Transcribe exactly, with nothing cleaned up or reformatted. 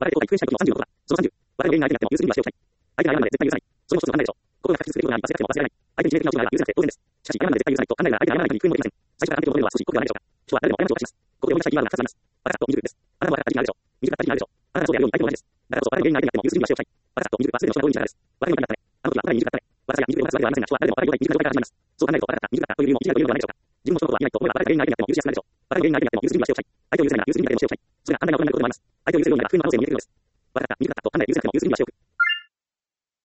我々で後悔、復縁したい時のさんじゅうのことだ。そのさんじゅう、我々が原因が相手になっても許す準備はしておきたい。相手が謝るまで絶対許さない。その一つの考えでしょう。心が確執することがあり、忘れなくても忘れられない。相手に致命的な落ちがあるから許さなくて当然です。しかし、謝るまで絶対許さないと考えるなら相手が謝らない限り救いもできません。最初から完璧を求めるのは少し酷ではないでしょうか。人は誰でも過ちを犯します。ここでお見出したキーワードがふたつあります。バカさと未熟です。あなたもバカか時期があるでしょう。未熟か時期があるでしょう。あなたがそうであるように相手も同じです。だからこそ我々が原因が相手になっても許す準備はしておきたい。バカさと未熟は全ての人の行為に力です。我々の神だったね。あの時はお互いに未熟だったね。私が未熟でも私は未熟ではありませんが、人は誰でもお互いに未熟な状態から始まります。そう考えるとバカだった、未熟だったという理由も一理なるというのではないでしょうか。自分の人のことは言えないと思えば、我々が原因が相手になっても許しやすくなるでしょう。我々が原因が相手になっても許す準備はしておきたい。相手を許せないなら許す準備だけでもしておきたい。それが簡単なことになることでもあります。相手を許せるようになら福音の可能性を見抜くことです。バカだった、未熟だったと考えて許せなくても許す準備はしておく。